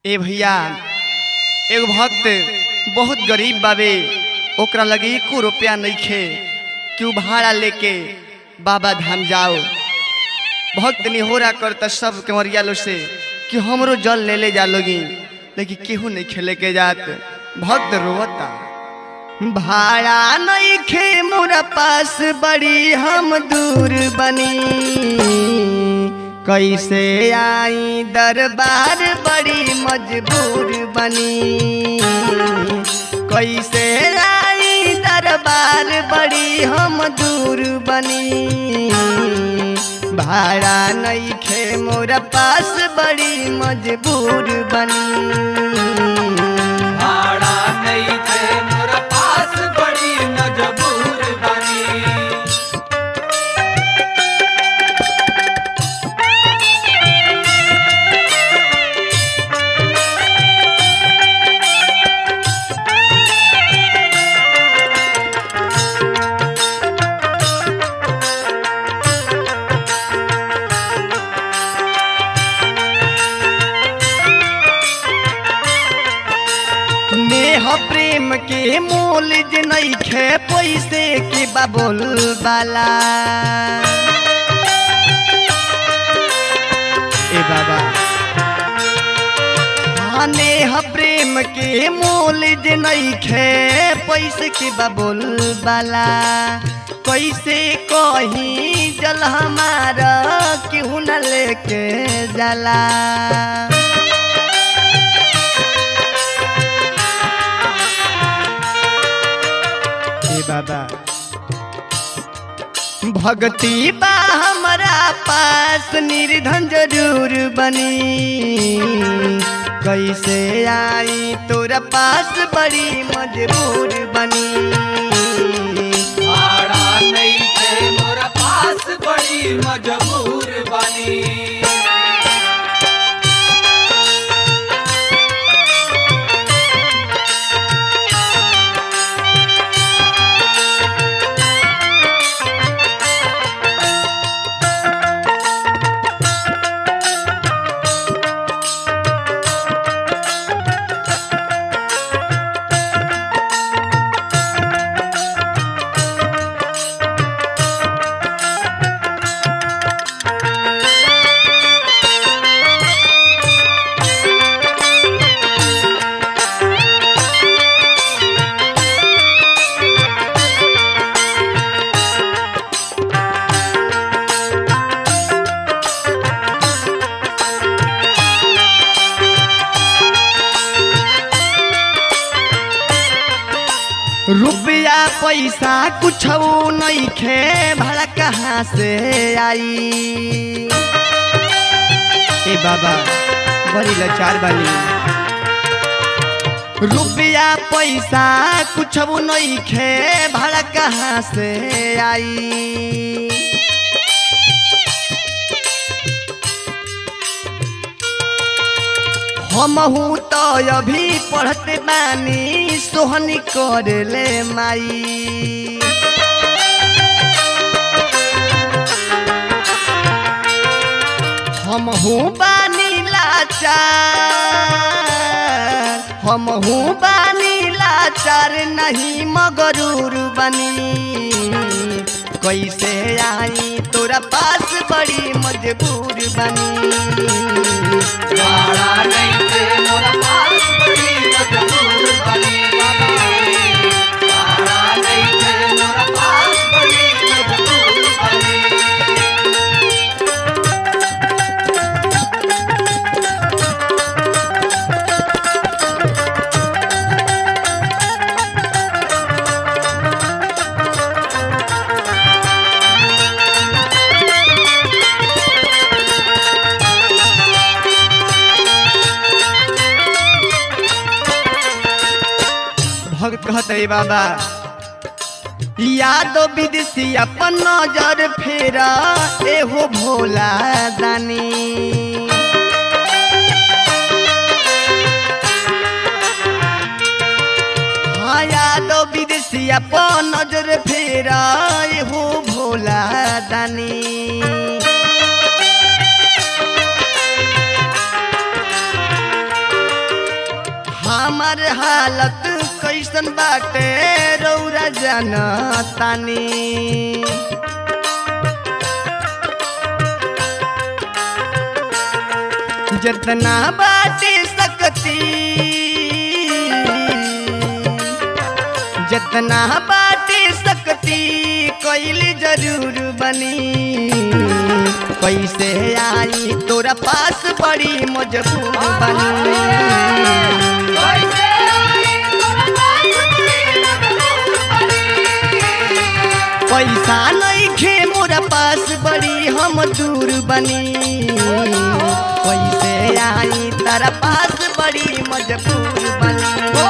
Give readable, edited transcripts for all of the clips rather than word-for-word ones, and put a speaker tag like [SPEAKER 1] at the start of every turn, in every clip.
[SPEAKER 1] ए भैया एगो भक्त बहुत गरीब बाबे, ओकरा लगे एको रुपया नहीं खे कि भाड़ा लेके बाबा धाम जाओ। भक्त निहोरा करता सब कंवरिया लो से कि हमरो जल ले ले जा लोगी, लेकिन केहू नहीं खेले के जात। भक्त रोता भाड़ा नहीं खे मोरा पास बड़ी हम दूर बनी, कैसे आई दरबार बड़ी मजबूर बनी, कैसे आई दरबार बड़ी हम दूर बनी, भाड़ा नहीं खे मोरा पास बड़ी मजबूर बनी,
[SPEAKER 2] भाड़ा नहीं थे मोरा पास बड़ी मजबूर बनी।
[SPEAKER 1] प्रेम के मोल जे नहीं खे पैसे के बाबुल बाला। ए बाबा हाने प्रेम के मोल जे नहीं खे पैसे के बाबुल बाला, कैसे कहीं जल हमारा क्यों न लेके जाला। बाबा भक्ति बा हमारा पास निर्धन जरूर बनी, कैसे आई तोरा पास बड़ी मजबूर बनी,
[SPEAKER 2] भाड़ा नहीं थे मोरा पास बड़ी मजबूर बनी।
[SPEAKER 1] रुपया पैसा कुछ नहीं खे भाड़ा कहाँ से आई। ए बाबा बड़ी लाचार बानी, रुपया पैसा कुछ नहीं खे भाड़ा कहाँ से आई। हम हूँ तो अभी पढ़ते बानी सोहनी कर ले माई। हम हूँ बानी लाचार, हम हूँ बानी लाचार नहीं मगरूर बनी, कैसे आई तोरा पास बड़ी मजबूर बनी,
[SPEAKER 2] भाड़ा नहीं थे मोरा पास बड़ी मजबूर बनी। भाड़ा नहीं थे मोरा पास बड़ी मजबूर बनी।
[SPEAKER 1] भक्त कहते बाबा यादो विदेशी अपन नजर फेरा एहो भोला दानी, हाँ यादो विदेशी अपन नजर फेरा एहो भोला दानी। हमार हालत कैसन बाटे रौरा जानतानी। जितना बाटे सकती जितना बाटे सकती कैल जरूर बनी। कैसे आई तोरा पास बड़ी मजबूर बनी। पैसा नहीं खे मोरा पास बड़ी हम दूर बनी। कैसे आई तारा पास बड़ी मजबूर बनी।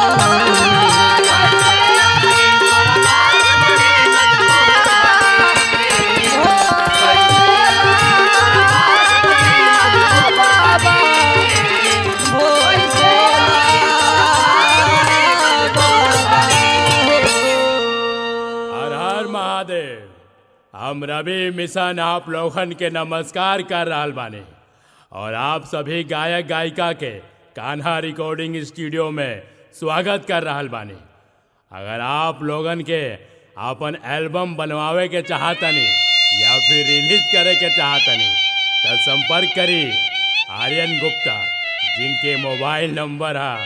[SPEAKER 3] हम रवि मिशन आप लोगन के नमस्कार कर रहा बानी और आप सभी गायक गायिका के कान्हा रिकॉर्डिंग स्टूडियो में स्वागत कर रहा बानी। अगर आप लोगन के अपन एल्बम बनवावे के चाहतनी या फिर रिलीज करे के चाहतनी तो संपर्क करी आर्यन गुप्ता, जिनके मोबाइल नंबर है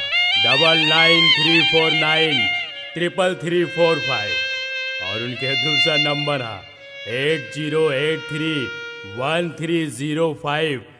[SPEAKER 3] 9934933345 और उनके दूसरा नंबर है 80831305